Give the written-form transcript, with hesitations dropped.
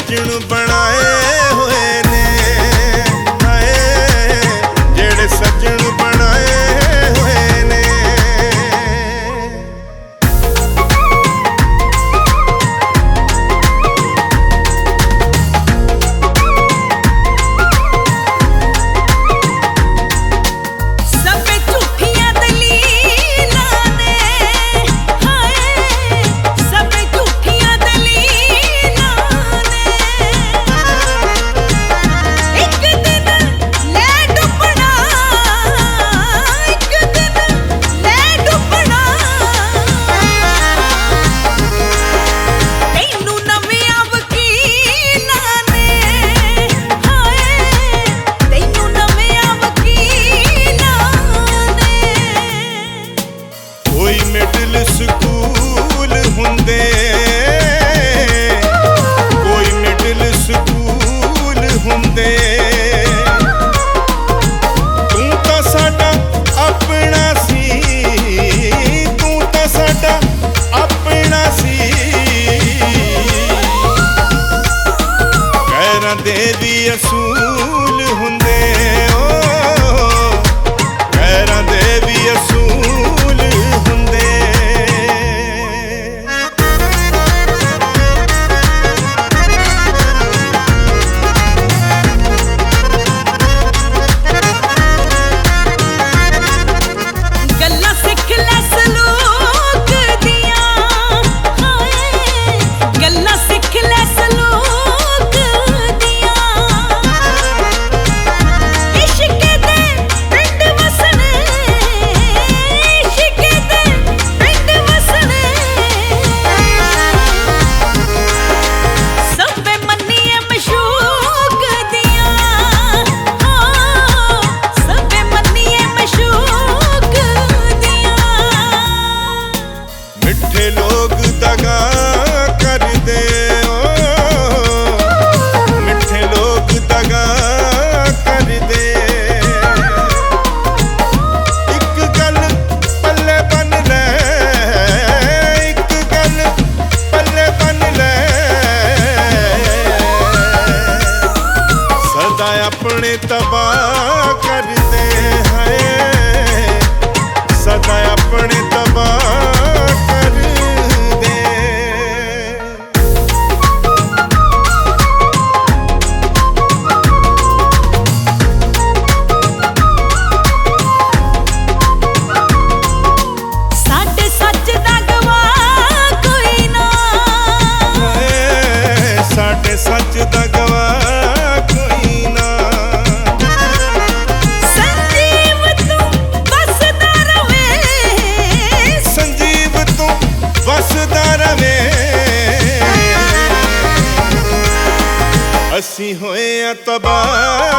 सज्जन बनाए होए ने, हाय जेड़े सज्जन बनाए होए ने। स्कूल हुंदे कोई मिडल स्कूल हुंदे, तू तां साडा अपना सी, तू तां साडा अपना सी। गैरां दे भी असूल हुंदे, ओ गैरां दे भी असूल हुंदे। मिठे लोग दगा कर दे, ओ मिठे लोग दगा कर दे। एक गल पल्ले बन ले, एक गल पल्ले बन ले, सदा अपने तबाह कर दे, है सदा अपने तबाह सच दा गवाह कोई ना। संजीव तू वसदा रवे, संजीव तू वसदा रवे। असी होए तबाह